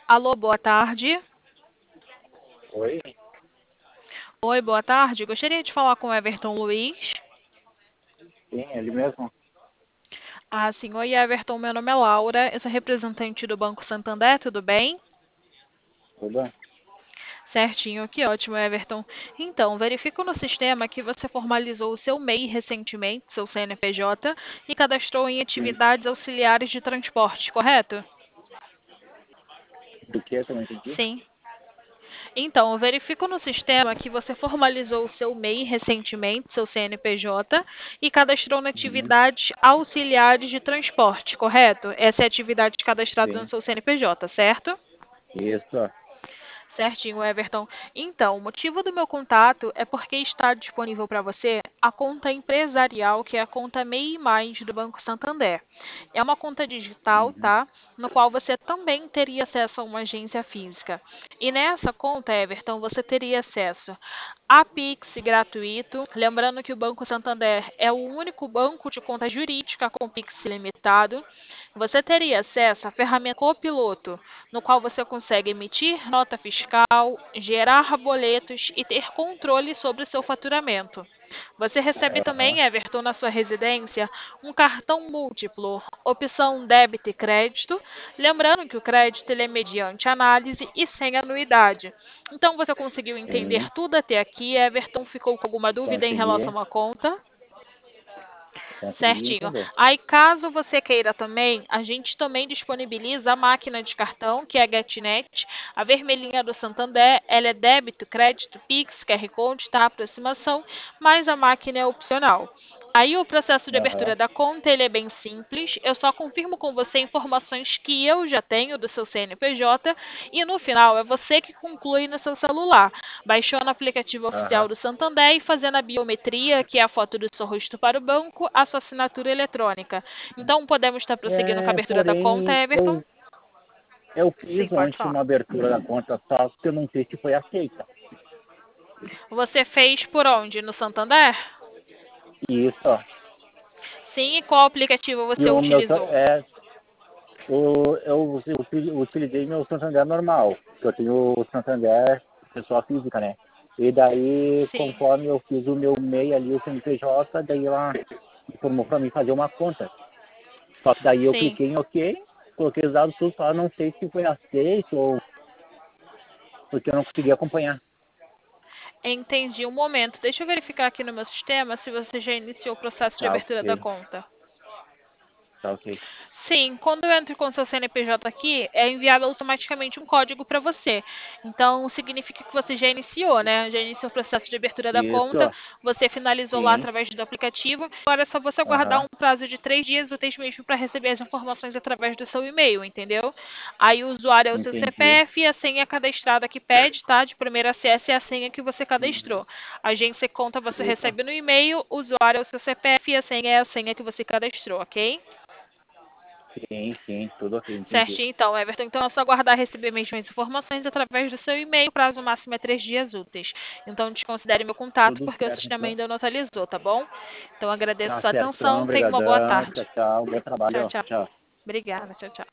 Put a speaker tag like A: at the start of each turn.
A: Alô, boa tarde.
B: Oi?
A: Oi, boa tarde. Gostaria de falar com o Everton Luiz.
B: Sim, ele mesmo.
A: Ah, sim. Oi, Everton. Meu nome é Laura. Eu sou representante do Banco Santander, tudo bem?
B: Tudo?
A: Certinho, que ótimo, Everton. Então, verifico no sistema que você formalizou o seu MEI recentemente, seu CNPJ, e cadastrou em
B: Sim.
A: atividades auxiliares de transporte, correto?
B: Do que eu não entendi?
A: Sim. Então, eu verifico no sistema que você formalizou o seu MEI recentemente, seu CNPJ, e cadastrou na
B: Uhum.
A: atividade auxiliares de transporte, correto? Essa é a atividade cadastrada no
B: Sim.
A: seu CNPJ, certo?
B: Isso.
A: Certinho, Everton. Então, o motivo do meu contato é porque está disponível para você a conta empresarial, que é a conta MEI Mais do Banco Santander. É uma conta digital,
B: Uhum.
A: tá? No qual você também teria acesso a uma agência física. E nessa conta, Everton, você teria acesso a Pix gratuito. Lembrando que o Banco Santander é o único banco de conta jurídica com Pix limitado. Você teria acesso à ferramenta Copiloto, no qual você consegue emitir nota fiscal, gerar boletos e ter controle sobre o seu faturamento. Você recebe
B: Aham.
A: também, Everton, na sua residência, um cartão múltiplo, opção débito e crédito. Lembrando que o crédito ele é mediante análise e sem anuidade. Então, você conseguiu entender
B: Sim.
A: tudo até aqui, Everton? Ficou com alguma dúvida em
B: Consegui.
A: relação à conta?
B: Consegui
A: Certinho.
B: entender.
A: Aí, caso você queira também, a gente também disponibiliza a máquina de cartão, que é a GetNet, a vermelhinha do Santander. Ela é débito, crédito, Pix, QR Code, tá? Aproximação, mas a máquina é opcional. Aí o processo de
B: Aham.
A: abertura da conta ele é bem simples. Eu só confirmo com você informações que eu já tenho do seu CNPJ e no final é você que conclui no seu celular, baixando o aplicativo oficial
B: Aham.
A: do Santander e fazendo a biometria, que é a foto do seu rosto para o banco, a sua assinatura eletrônica. Então, podemos estar prosseguindo com a abertura da conta,
B: Porém,
A: Everton?
B: eu fiz
A: Sim, pode
B: ontem
A: falar.
B: uma abertura da conta, só que eu não sei se foi aceita.
A: Você fez por onde? No Santander?
B: Isso.
A: Sim, e qual aplicativo
B: E
A: você
B: o meu
A: utilizou?
B: eu utilizei meu Santander normal, que eu tenho o Santander pessoa física, né? E daí,
A: Sim,
B: conforme eu fiz o meu MEI ali, o CNPJ, daí ela informou para mim fazer uma conta. Só que daí eu
A: sim.
B: cliquei em OK, coloquei os dados tudo, só não sei se foi aceito ou porque eu não consegui acompanhar.
A: Entendi. Um momento. Deixa eu verificar aqui no meu sistema se você já iniciou o processo de
B: Tá
A: abertura da
B: ok,
A: conta.
B: tá ok.
A: Sim, quando eu entro com o seu CNPJ aqui, é enviado automaticamente um código para você. Então, significa que você já iniciou, né? Já iniciou o processo de abertura da conta,
B: Isso,
A: você finalizou lá
B: sim,
A: através do aplicativo. Agora é só você aguardar
B: aham,
A: um prazo de 3 dias úteis mesmo para receber as informações através do seu e-mail, entendeu? Aí o usuário é o seu
B: entendi.
A: CPF e a senha cadastrada que pede, tá? De primeiro acesso é a senha que você cadastrou. A agência conta você
B: Isso,
A: recebe no e-mail, o usuário é o seu CPF e a senha é a senha que você cadastrou, ok?
B: sim, sim, tudo ok, entendi.
A: Certinho, então, Everton. Então, é só aguardar receber mesmo as informações através do seu e-mail. O prazo máximo é 3 dias úteis. Então, desconsidere meu contato,
B: Tudo
A: porque o
B: certo,
A: sistema
B: então.
A: ainda não atualizou, tá bom? Então, agradeço
B: Tá
A: sua
B: certo, então,
A: atenção. Tenha uma boa
B: obrigadão,
A: tarde.
B: tchau, tchau, bom
A: Tchau,
B: trabalho,
A: tchau.
B: tchau.
A: Obrigada. Tchau, tchau.